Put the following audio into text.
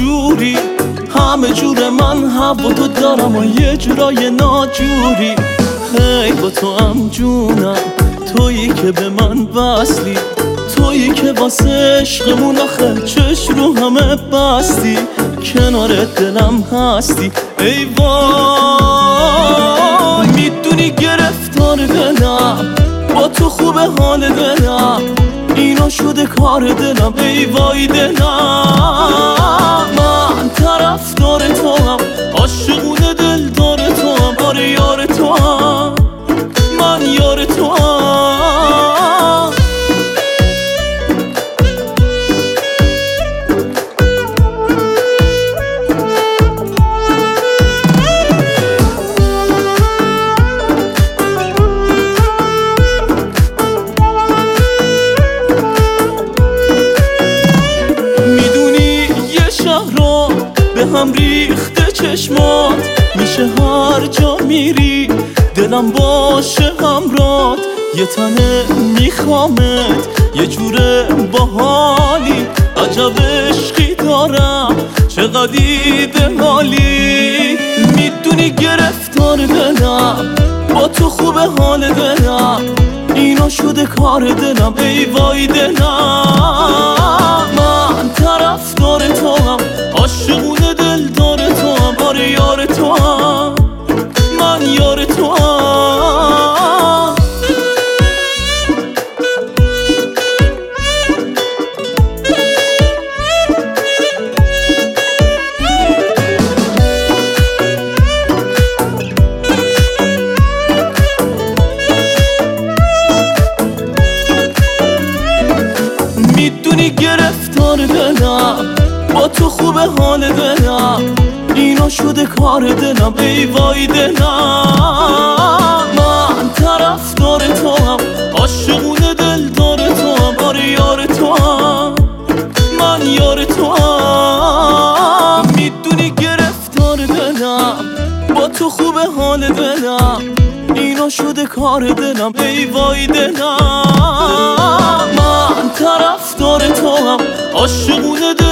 جوری، همه جور من هوا تو دارم و یه جورای ناجوری. هی با تو هم جونم، تویی که به من وصلی، تویی که واسه عشقمون آخه چش رو همه بستی. کنار دلم هستی ای وای، میدونی گرفتار دلم، با تو خوبه حال دلم، اینا شده کار دلم ای وای دلم. من طرفدار تو هم، عاشقونه دلدار تو هم، آره یار تو هم، من یار تو هم. به هم ریخته چشمات، میشه هر جا میری دلم باشه همرات. یه تنه میخوامت، یه جوره باحالی، عجب عشقی دارم چقدر ایده‌آلی. میدونی گرفتار دلم، با تو خوبه حال دلم، اینا شده کار دلم ای وای دلم. من طرفدار تو هم، عاشقونه دلدار تو هم، آره یار تو هم، من یار تو هم. میدونی گرفتار دلم، با تو خوبه حال دلم، اینا شده کار دلم ای وای دلم. من طرفدار تو هم، عاشقونه دلدار تو هم، آره یار تو هم، من یار تو هم. میدونی گرفتار دلم، با تو خوبه حال دلم، اینا شده کار دلم ای وای دلم. من طرفدار تو هم، عاشقونه